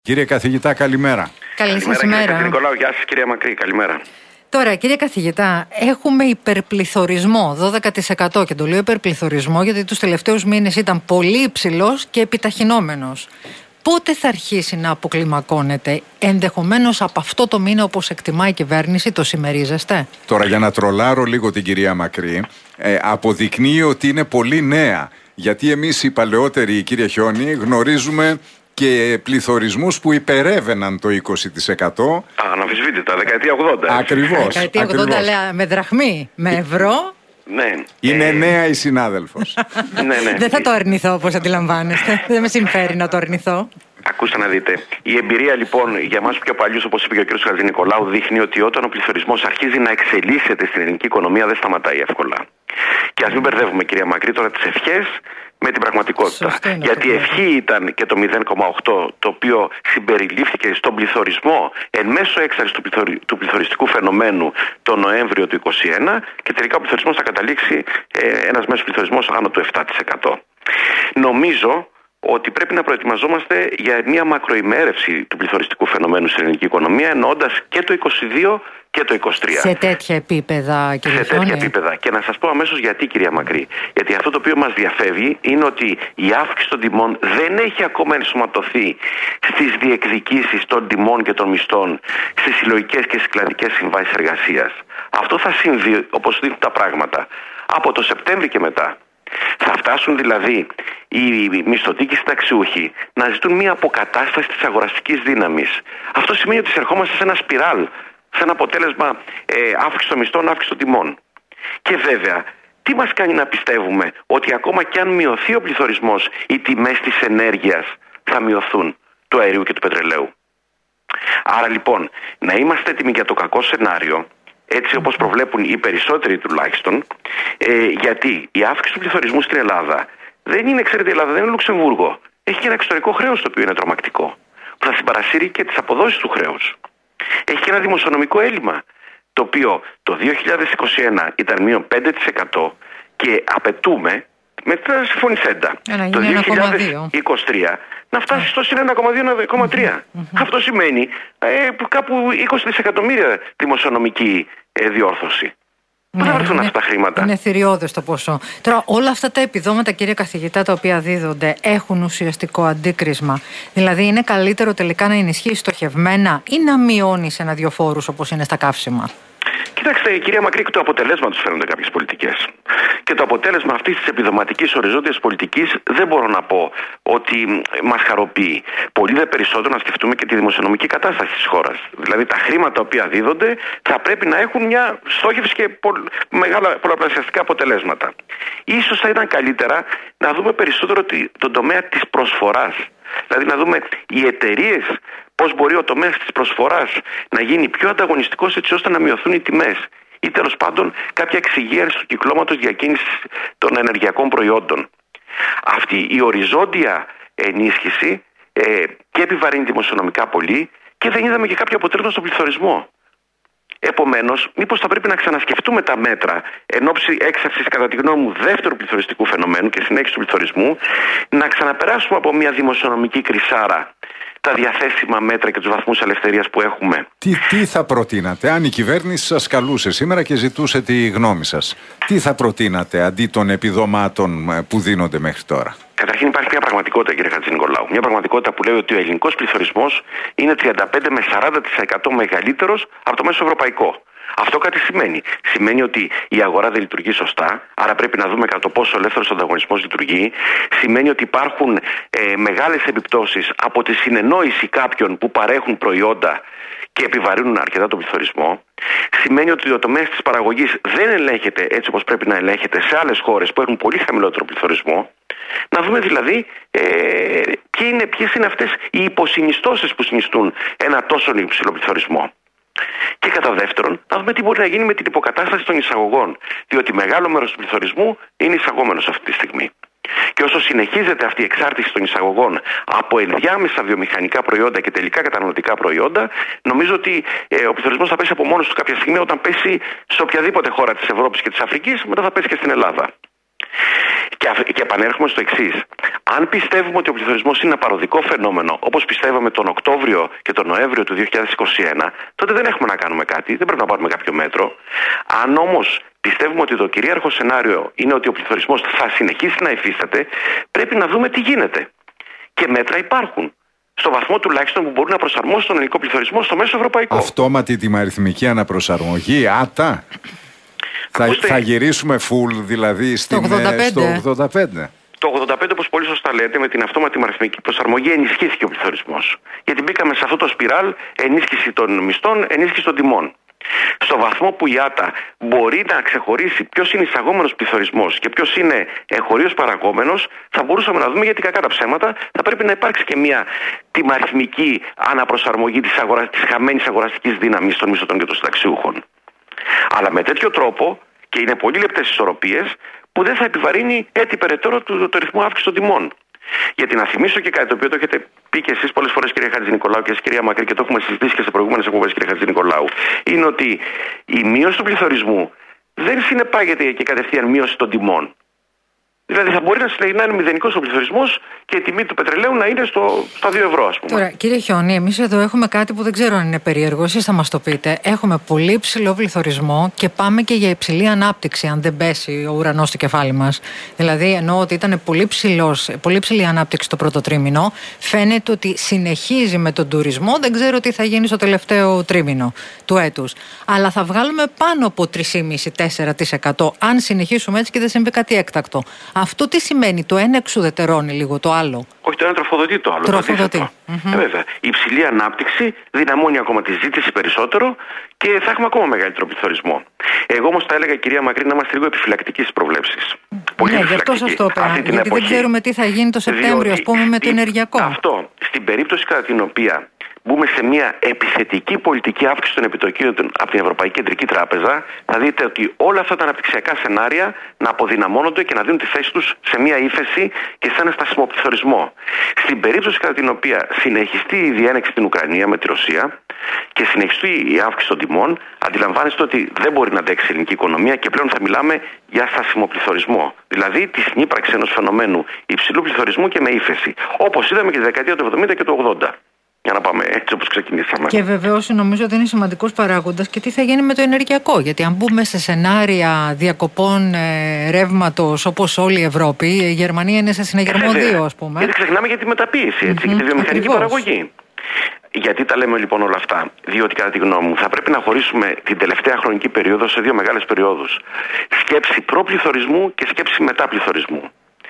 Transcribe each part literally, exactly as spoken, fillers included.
Κύριε καθηγητά, καλημέρα. Καλή σας ημέρα. Κύριε Νικολάου, γεια σας κυρία Μακρύ, καλημέρα. Τώρα, κύριε καθηγητά, έχουμε υπερπληθωρισμό δώδεκα τοις εκατό και το λέω υπερπληθωρισμό γιατί τους τελευταίους μήνες ήταν πολύ υψηλός και επιταχυνόμενος. Πότε θα αρχίσει να αποκλιμακώνεται, ενδεχομένως από αυτό το μήνα όπως εκτιμά η κυβέρνηση, το συμμερίζεστε? Τώρα, για να τρολάρω λίγο την κυρία Μακρύ, ε, αποδεικνύει ότι είναι πολύ νέα. Γιατί εμείς οι παλαιότεροι, κύριε Χιόνι, γνωρίζουμε και πληθωρισμούς που υπερεύαιναν το είκοσι τοις εκατό. Αναμφισβήτητα, δεκαετία ογδόντα. Ακριβώς. Δεκαετία ογδόντα, λέει, με δραχμή, με ευρώ. Ναι. Είναι ε... νέα η συνάδελφος. ναι, ναι. Δεν θα το αρνηθώ, όπως αντιλαμβάνεστε. Δεν με συμφέρει να το αρνηθώ. Ακούστε να δείτε. Η εμπειρία λοιπόν για εμάς πιο παλιούς, όπως είπε και ο κ. Χατζηνικολάου, δείχνει ότι όταν ο πληθωρισμός αρχίζει να εξελίσσεται στην ελληνική οικονομία δεν σταματάει εύκολα. Και ας μην μπερδεύουμε, κυρία Μακρύ, τώρα τις ευχές με την πραγματικότητα. Γιατί η ευχή ήταν και το μηδέν κόμμα οκτώ, το οποίο συμπεριλήφθηκε στον πληθωρισμό εν μέσω έξαρσης του, πληθωρι... του πληθωριστικού φαινομένου το Νοέμβριο του είκοσι ένα, και τελικά ο πληθωρισμός θα καταλήξει ε, ένας μέσος πληθωρισμός άνω του επτά τοις εκατό. Νομίζω ότι πρέπει να προετοιμαζόμαστε για μια μακροημέρευση του πληθωριστικού φαινομένου στην ελληνική οικονομία, εννοώντας και το είκοσι δύο και το είκοσι τρία. Σε τέτοια επίπεδα, κύριε Σε τέτοια επίπεδα. Και να σας πω αμέσως γιατί, κυρία Μακρύ. Γιατί αυτό το οποίο μας διαφεύγει είναι ότι η αύξηση των τιμών δεν έχει ακόμα ενσωματωθεί στις διεκδικήσεις των τιμών και των μισθών, στις συλλογικές και στις κλαδικές συμβάσεις εργασίας. Αυτό θα συμβεί, όπως δείχνουν τα πράγματα, από το Σεπτέμβρη και μετά. Θα φτάσουν δηλαδή οι μισθωτοί και οι συνταξιούχοι να ζητούν μια αποκατάσταση της αγοραστικής δύναμης. Αυτό σημαίνει ότι ερχόμαστε σε ένα σπιράλ, σε ένα αποτέλεσμα ε, αύξηση των μισθών, αύξηση των τιμών. Και βέβαια, τι μας κάνει να πιστεύουμε ότι ακόμα και αν μειωθεί ο πληθωρισμός, οι τιμές της ενέργειας θα μειωθούν, του αερίου και του πετρελαίου. Άρα λοιπόν, να είμαστε έτοιμοι για το κακό σενάριο, έτσι όπως προβλέπουν οι περισσότεροι τουλάχιστον, ε, γιατί η αύξηση του πληθωρισμού στην Ελλάδα δεν είναι, ξέρετε, η Ελλάδα δεν είναι Λουξεμβούργο. Έχει και ένα εξωτερικό χρέος το οποίο είναι τρομακτικό, που θα συμπαρασύρει και τις αποδόσεις του χρέους. Έχει και ένα δημοσιονομικό έλλειμμα, το οποίο το δύο χιλιάδες είκοσι ένα ήταν μείον πέντε τοις εκατό και απαιτούμε, με τα συμφωνηθέντα, το δύο χιλιάδες είκοσι τρία να φτάσει στο συν ένα κόμμα δύο με ένα κόμμα τρία. Αυτό σημαίνει ε, κάπου είκοσι δισεκατομμύρια δημοσιονομική ε, διόρθωση. Πού θα βρεθούν αυτά τα χρήματα? Είναι θηριώδες το ποσό. Τώρα, όλα αυτά τα επιδόματα, κύριε καθηγητά, τα οποία δίδονται, έχουν ουσιαστικό αντίκρισμα. Δηλαδή, είναι καλύτερο τελικά να ενισχύει στοχευμένα ή να μειώνει σε ένα-δυο φόρους όπως είναι στα καύσιμα? Κοιτάξτε, κυρία Μακρύ, το αποτελέσμα τους φαίνονται κάποιες πολιτικές. Και το αποτέλεσμα αυτής της επιδοματικής οριζόντιας πολιτικής δεν μπορώ να πω ότι μας χαροποιεί. Πολύ δε περισσότερο να σκεφτούμε και τη δημοσιονομική κατάσταση της χώρας. Δηλαδή, τα χρήματα τα οποία δίδονται θα πρέπει να έχουν μια στόχευση και μεγάλα πολλαπλασιαστικά αποτελέσματα. Ίσως θα ήταν καλύτερα να δούμε περισσότερο τον τομέα της προσφοράς. Δηλαδή, να δούμε οι εταιρείες, πώς μπορεί ο τομέας της προσφοράς να γίνει πιο ανταγωνιστικός, έτσι ώστε να μειωθούν οι τιμές, ή τέλος πάντων κάποια εξυγίανση του κυκλώματος διακίνησης των ενεργειακών προϊόντων. Αυτή η οριζόντια ενίσχυση ε, και επιβαρύνει δημοσιονομικά πολύ, και δεν είδαμε και κάποιο αποτέλεσμα στον πληθωρισμό. Επομένως, μήπως θα πρέπει να ξανασκεφτούμε τα μέτρα εν ώψη έξαρσης, κατά τη γνώμη μου, δεύτερου πληθωριστικού φαινομένου και συνέχιση του πληθωρισμού, να ξαναπεράσουμε από μια δημοσιονομική κρυσάρα τα διαθέσιμα μέτρα και τους βαθμούς ελευθερίας που έχουμε. Τι, τι θα προτείνατε, αν η κυβέρνηση σας καλούσε σήμερα και ζητούσε τη γνώμη σας? Τι θα προτείνατε αντί των επιδομάτων που δίνονται μέχρι τώρα? Καταρχήν, υπάρχει μια πραγματικότητα, κύριε Χατζηνικολάου. Μια πραγματικότητα που λέει ότι ο ελληνικός πληθωρισμός είναι τριάντα πέντε με σαράντα τοις εκατό μεγαλύτερος από το μέσο ευρωπαϊκό. Αυτό κάτι σημαίνει. Σημαίνει ότι η αγορά δεν λειτουργεί σωστά, άρα πρέπει να δούμε κατά το πόσο ο ελεύθερος ανταγωνισμός λειτουργεί. Σημαίνει ότι υπάρχουν ε, μεγάλες επιπτώσεις από τη συνεννόηση κάποιων που παρέχουν προϊόντα και επιβαρύνουν αρκετά τον πληθωρισμό. Σημαίνει ότι ο τομέας της παραγωγής δεν ελέγχεται έτσι όπως πρέπει να ελέγχεται σε άλλες χώρες που έχουν πολύ χαμηλότερο πληθωρισμό. Να δούμε δηλαδή ε, ποιες είναι, ποιες είναι αυτές οι υποσυνιστώσεις που συνιστούν ένα τόσο υψηλό πληθωρισμό. Και κατά δεύτερον, να δούμε τι μπορεί να γίνει με την υποκατάσταση των εισαγωγών. Διότι μεγάλο μέρος του πληθωρισμού είναι εισαγόμενος αυτή τη στιγμή. Και όσο συνεχίζεται αυτή η εξάρτηση των εισαγωγών από ενδιάμεσα βιομηχανικά προϊόντα και τελικά καταναλωτικά προϊόντα, νομίζω ότι ε, ο πληθωρισμός θα πέσει από μόνος του κάποια στιγμή, όταν πέσει σε οποιαδήποτε χώρα της Ευρώπης και της Αφρικής, μετά θα πέσει και στην Ελλάδα. Και, και επανέρχομαι στο εξής. Αν πιστεύουμε ότι ο πληθωρισμός είναι ένα παροδικό φαινόμενο, όπως πιστεύαμε τον Οκτώβριο και τον Νοέμβριο του δύο χιλιάδες είκοσι ένα, τότε δεν έχουμε να κάνουμε κάτι, δεν πρέπει να πάρουμε κάποιο μέτρο. Αν όμως πιστεύουμε ότι το κυρίαρχο σενάριο είναι ότι ο πληθωρισμός θα συνεχίσει να υφίσταται, πρέπει να δούμε τι γίνεται. Και μέτρα υπάρχουν. Στο βαθμό τουλάχιστον που μπορούν να προσαρμόσουν τον ελληνικό πληθωρισμό στο μέσο ευρωπαϊκό. Αυτόματη τιμαριθμική αναπροσαρμογή, άτα. Θα, Ακούστε, θα γυρίσουμε full δηλαδή στην, ογδόντα πέντε. Στο ογδόντα πέντε. Το ογδόντα πέντε, όπως πολύ σωστά λέτε, με την αυτόματη τιμαριθμική προσαρμογή ενισχύθηκε ο πληθωρισμός. Γιατί μπήκαμε σε αυτό το σπιράλ, ενίσχυση των μισθών, ενίσχυση των τιμών. Στο βαθμό που η ΆΤΑ μπορεί να ξεχωρίσει ποιος είναι εισαγόμενος πληθωρισμός και ποιος είναι εγχωρίος παραγόμενος, θα μπορούσαμε να δούμε, γιατί κακά τα ψέματα θα πρέπει να υπάρξει και μια τιμαριθμική αναπροσαρμογή της, αγορα... της χαμένης αγοραστικής δύναμης των μισθωτών και των συνταξιούχων. Αλλά με τέτοιο τρόπο, και είναι πολύ λεπτές ισορροπίες, που δεν θα επιβαρύνει έτσι περαιτέρω το, το ρυθμό αύξηση των τιμών. Γιατί να θυμίσω και κάτι το οποίο το έχετε πει και εσείς πολλές φορές, κυρία Χατζηνικολάου, και εσείς, κυρία Μακρύ, και το έχουμε συζητήσει και σε προηγούμενες εκπομπές, κυρία Χατζηνικολάου, είναι ότι η μείωση του πληθωρισμού δεν συνεπάγεται και κατευθείαν μείωση των τιμών. Δηλαδή θα μπορεί να είναι μηδενικός ο πληθωρισμός και η τιμή του πετρελαίου να είναι στο, στα δύο ευρώ, ας πούμε. Τώρα, κύριε Χιόνι, εμείς εδώ έχουμε κάτι που δεν ξέρω αν είναι περίεργο. Εσείς θα μας το πείτε. Έχουμε πολύ υψηλό πληθωρισμό και πάμε και για υψηλή ανάπτυξη, αν δεν πέσει ο ουρανός στο κεφάλι μας. Δηλαδή, εννοώ ότι ήταν πολύ, ψηλός, πολύ ψηλή ανάπτυξη το πρώτο τρίμηνο. Φαίνεται ότι συνεχίζει με τον τουρισμό. Δεν ξέρω τι θα γίνει στο τελευταίο τρίμηνο του έτους. Αλλά θα βγάλουμε πάνω από τρία κόμμα πέντε με τέσσερα τοις εκατό αν συνεχίσουμε έτσι και δεν συμβεί κάτι έκτακτο. Αυτό τι σημαίνει? Το ένα εξουδετερώνει λίγο το άλλο? Όχι, το ένα τροφοδοτεί το άλλο. Τροφοδοτεί. Mm-hmm. Ε, βέβαια. Η υψηλή ανάπτυξη δυναμώνει ακόμα τη ζήτηση περισσότερο και θα έχουμε ακόμα μεγαλύτερο πληθωρισμό. Εγώ όμως θα έλεγα, κυρία Μακρύ, να είμαστε λίγο επιφυλακτικοί στις προβλέψεις. Πολύ ναι, γι' αυτό σας το είπα. Γιατί εποχή. Δεν ξέρουμε τι θα γίνει το Σεπτέμβριο, ας πούμε, με το ενεργειακό. Αυτό. Στην περίπτωση κατά την οποία μπούμε σε μια επιθετική πολιτική αύξηση των επιτοκίων από την Ευρωπαϊκή Κεντρική Τράπεζα, θα δείτε ότι όλα αυτά τα αναπτυξιακά σενάρια να αποδυναμώνονται και να δίνουν τη θέση τους σε μια ύφεση και σε ένα στασιμό πληθωρισμό. Στην περίπτωση κατά την οποία συνεχιστεί η διένεξη στην Ουκρανία με τη Ρωσία και συνεχιστεί η αύξηση των τιμών, αντιλαμβάνεστε ότι δεν μπορεί να αντέξει η ελληνική οικονομία και πλέον θα μιλάμε για στασιμό πληθωρισμό. Δηλαδή τη συνύπαρξη ενός φαινομένου υψηλού πληθωρισμού και με ύφεση. Όπως είδαμε και τη δεκαετία του εβδομήντα και του ογδόντα. Για να πάμε έτσι όπως ξεκινήσαμε. Και βεβαίως νομίζω ότι είναι σημαντικός παράγοντας και τι θα γίνει με το ενεργειακό. Γιατί αν μπούμε σε σενάρια διακοπών ε, ρεύματος όπως όλη η Ευρώπη, η Γερμανία είναι σε συναγερμό δύο, ας πούμε. Γιατί ξεχνάμε για τη μεταποίηση, έτσι, mm-hmm, και τη βιομηχανική ακριβώς. παραγωγή. Γιατί τα λέμε λοιπόν όλα αυτά? Διότι κατά τη γνώμη μου θα πρέπει να χωρίσουμε την τελευταία χρονική περίοδο σε δύο μεγάλες περιόδους. Σκέψη προπληθωρισμού και σκέψη μεταπληθωρισμού.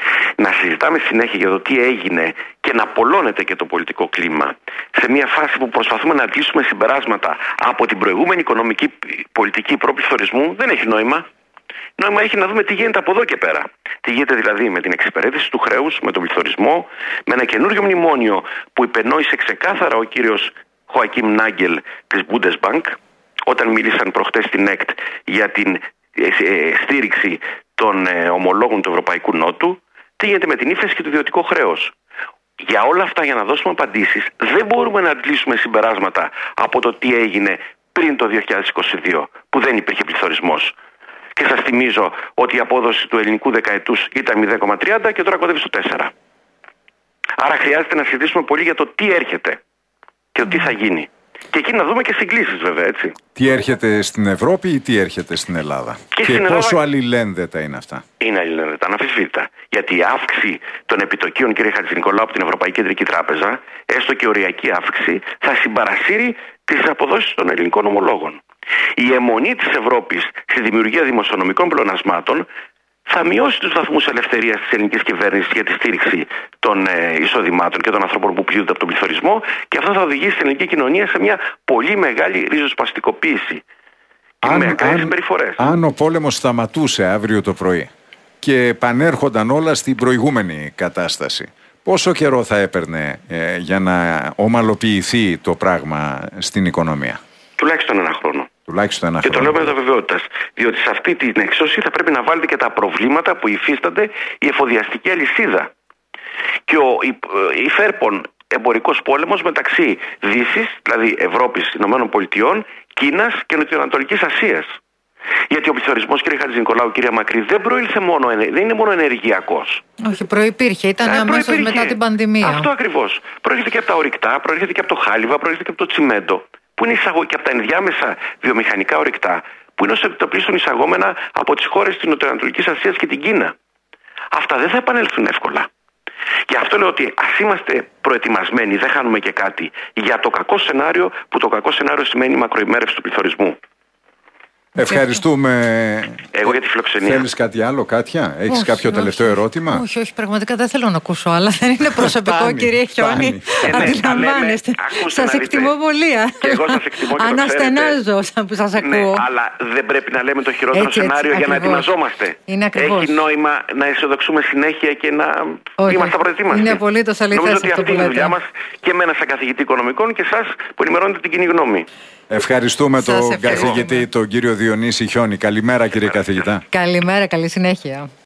Να συζητάμε συνέχεια για το τι έγινε και να πολλώνεται και το πολιτικό κλίμα σε μια φάση που προσπαθούμε να αντλήσουμε συμπεράσματα από την προηγούμενη οικονομική πολιτική προπληθωρισμού δεν έχει νόημα. Νόημα έχει να δούμε τι γίνεται από εδώ και πέρα. Τι γίνεται δηλαδή με την εξυπηρέτηση του χρέους, με τον πληθωρισμό, με ένα καινούριο μνημόνιο που υπενόησε ξεκάθαρα ο κύριος Χοακίμ Νάγκελ της Bundesbank όταν μίλησαν προχτές στην ΕΚΤ για την ε, ε, στήριξη των ε, ομολόγων του Ευρωπαϊκού Νότου. Τι γίνεται με την ύφεση και το ιδιωτικό χρέος. Για όλα αυτά, για να δώσουμε απαντήσεις, δεν μπορούμε να αντλήσουμε συμπεράσματα από το τι έγινε πριν το δύο χιλιάδες είκοσι δύο, που δεν υπήρχε πληθωρισμός. Και σας θυμίζω ότι η απόδοση του ελληνικού δεκαετούς ήταν μηδέν κόμμα τριάντα και τώρα κοντεύει στο τέσσερα. Άρα χρειάζεται να συζητήσουμε πολύ για το τι έρχεται και το τι θα γίνει. Και εκεί να δούμε και συγκλήσεις, βέβαια, έτσι. Τι έρχεται στην Ευρώπη ή τι έρχεται στην Ελλάδα. Και, και στην πόσο Ελλάδα... αλληλένδετα είναι αυτά. Είναι αλληλένδετα, αναμφισβήτητα. Γιατί η αύξηση των επιτοκίων, κύριε Χατζηνικολάου, από την Ευρωπαϊκή Κεντρική Τράπεζα, έστω και οριακή αύξηση, θα συμπαρασύρει τις αποδόσεις των ελληνικών ομολόγων. Η αιμονή της Ευρώπης στη δημιουργία δημοσιονομικών πλεονασμάτων θα μειώσει τους βαθμούς ελευθερίας της ελληνικής κυβέρνησης για τη στήριξη των ε, εισοδημάτων και των ανθρώπων που πλήττονται από τον πληθωρισμό, και αυτό θα οδηγήσει στην ελληνική κοινωνία σε μια πολύ μεγάλη ριζοσπαστικοποίηση και αν, με ακραίες αν, συμπεριφορές. Αν ο πόλεμος σταματούσε αύριο το πρωί και επανέρχονταν όλα στην προηγούμενη κατάσταση, πόσο καιρό θα έπαιρνε ε, για να ομαλοποιηθεί το πράγμα στην οικονομία? Τουλάχιστον ένα χρόνο. Τουλάχιστον ένα και χρόνο. το λέω με βεβαιότητας. Διότι σε αυτή την εξώση θα πρέπει να βάλετε και τα προβλήματα που υφίστανται η εφοδιαστική αλυσίδα. Και ο υφέρπον εμπορικός πόλεμος μεταξύ Δύσης, δηλαδή Ευρώπης, Ηνωμένων Πολιτειών, Κίνας και Νοτιοανατολικής Ασίας. Γιατί ο πληθωρισμός, κύριε Χατζηνικολάου, κυρία Μακρύ, δεν προήλθε μόνο, δεν είναι μόνο ενεργειακός. Όχι, προϋπήρχε, ήταν ε, αμέσως προϋπήρχε. μετά την πανδημία. Αυτό ακριβώς. Προέρχεται και από τα ορυκτά, προέρχεται και από το χάλιβα, προέρχεται και από το τσιμέντο, που είναι εισαγω... και από τα ενδιάμεσα βιομηχανικά ορυκτά, που είναι ως επιτοπλίστων εισαγόμενα από τις χώρες της Νοτιοανατολικής Ασίας και την Κίνα. Αυτά δεν θα επανέλθουν εύκολα. Γι' αυτό λέω ότι ας είμαστε προετοιμασμένοι, δεν χάνουμε και κάτι, για το κακό σενάριο, που το κακό σενάριο σημαίνει μακροημέρευση του πληθωρισμού. Ευχαριστούμε. Εγώ για τη φιλοξενία. Θέλεις κάτι άλλο, Κάτια? Έχεις όχι, κάποιο όχι, τελευταίο ερώτημα? Όχι, όχι, πραγματικά δεν θέλω να ακούσω άλλα. Δεν είναι προσωπικό, κύριε Χιόνι. Αντιλαμβάνεστε. Σας εκτιμώ πολύ. Εγώ σας εκτιμώ και αναστενάζω που σας ακούω. Ναι, αλλά δεν πρέπει να λέμε το χειρότερο έτσι, σενάριο έτσι, για να ετοιμαζόμαστε. Είναι ακριβώς. Έχει νόημα να αισιοδοξούμε συνέχεια και να όχι, είμαστε προετοίμαστοι. Είναι απολύτως αληθές. Νομίζω ότι αυτή είναι η δουλειά μας και εμένα σαν καθηγητή οικονομικών και εσάς που ενημερώνετε την κοινή γνώμη. Ευχαριστούμε τον καθηγητή, τον κύριο Διονύση Χιόνι. Καλημέρα, κύριε καθηγητά. Καλημέρα, καλή συνέχεια.